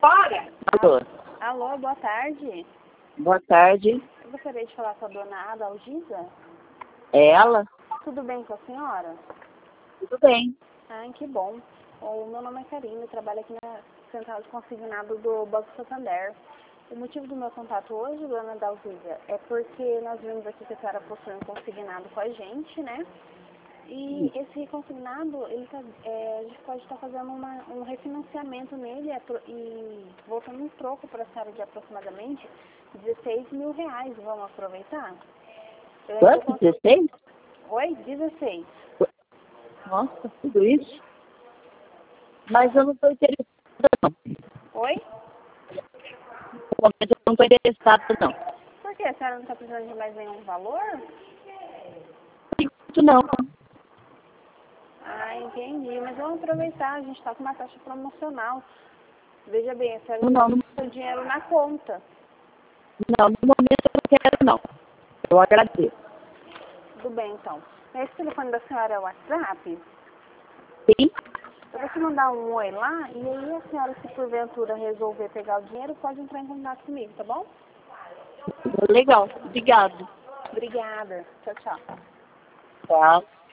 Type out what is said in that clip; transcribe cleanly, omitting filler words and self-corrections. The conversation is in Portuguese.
Alô. Alô, boa tarde. Boa tarde. Eu gostaria de falar com a dona Adalgisa. É ela? Tudo bem com a senhora? Tudo bem. Ai, que bom. O meu nome é Karina, eu trabalho aqui na central de consignado do Banco Santander. O motivo do meu contato hoje, dona Adalgisa, é porque nós vimos aqui que a senhora possui um consignado com a gente, né? E esse consignado, a gente pode estar fazendo um refinanciamento nele e voltando um troco para a senhora de aproximadamente R$16.000. Vamos aproveitar? Quanto? 16? Oi? 16. Nossa, tudo isso? Mas eu não estou interessada, não. Oi? No momento eu não estou interessada, não. Por quê? A senhora não está precisando de mais nenhum valor? Isso não. Ah, entendi. Mas vamos aproveitar, a gente está com uma taxa promocional. Veja bem, a senhora Não, tem o dinheiro na conta. não, no momento eu não quero, não. Eu agradeço. Tudo bem, então. Esse telefone da senhora é o WhatsApp? Sim? Eu vou te mandar um oi lá, e aí a senhora, se porventura resolver pegar o dinheiro, pode entrar em contato comigo, tá bom? Legal. Obrigado. Obrigada. Tchau, tchau. Tchau.